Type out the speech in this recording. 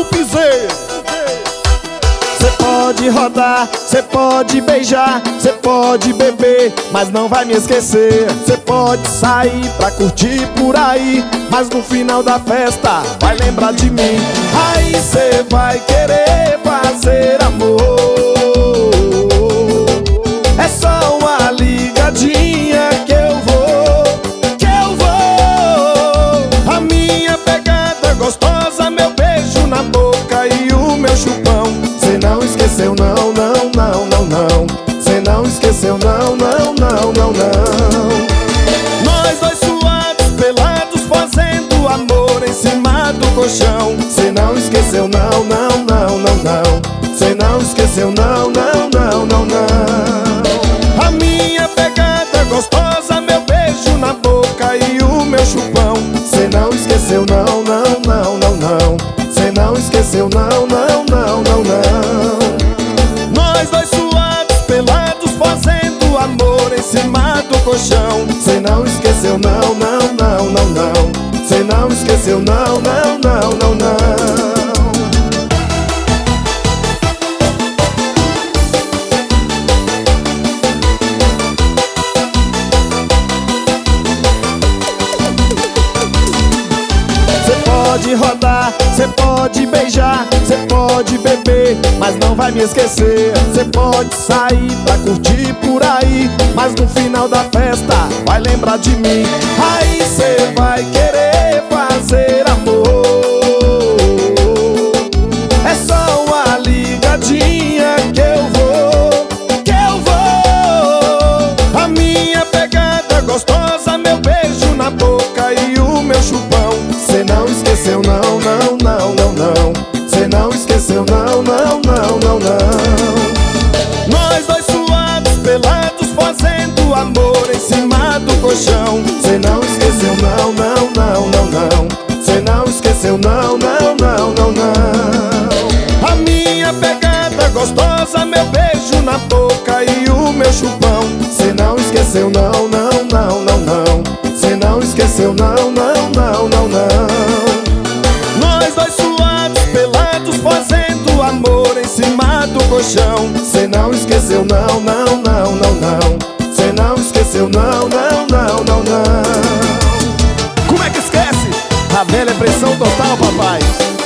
piseiro. Cê pode rodar, cê pode beijar, cê pode beber, mas não vai me esquecer. Cê pode sair pra curtir por aí, mas no final da festa vai lembrar de mim. Aí cê vai querer fazer amor. É só uma ligadinha que eu vou. A minha pegada gostosa, meu beijo na boca e o meu chupão. Cê não esqueceu, não, não, não, não, não. Cê não esqueceu, não, não, não, não, não. Nós dois suados, pelados, fazendo amor em cima do colchão. Cê não esqueceu, não, não, não, não, não. Cê não esqueceu, não, não, não, não, não. A minha pegada gostosa, meu beijo na boca e o meu chupão. Cê não esqueceu, não, não, não, não, não. Cê não esqueceu, não, não, não, não, não. Nós dois suados, pelados, fazendo amor em cima do colchão. Cê não esqueceu, não, não, não, não, não. Cê não esqueceu, não, não, não, não, não. Cê pode rodar, cê pode beijar, cê pode beber, mas não vai me esquecer. Cê pode sair pra curtir por aí, mas no final da festa vai lembrar de mim. Aí cê vai querer fazer amor. É só uma ligadinha que eu vou. A minha pegada gostosa, meu beijo na boca e o meu chupão. Cê não esqueceu, não, não, não, não, não. Cê não esqueceu, não, não, não, não, não. Nós dois suados, pelados, fazendo amor em cima do colchão. Cê não esqueceu, não, não, não, não, não. Cê não esqueceu, não, não, não, não, não. A minha pegada gostosa, meu beijo na boca e o meu chupão. Cê não esqueceu, não, não, não, não, não. Cê não esqueceu, não, não, não, não, não. Nós dois suados, pelados, fazendo amor em cima do colchão. Cê não esqueceu, não, não, não, não, não. Cê não esqueceu, não, não, não, não, não. Como é que esquece? A velha pressão total, papai.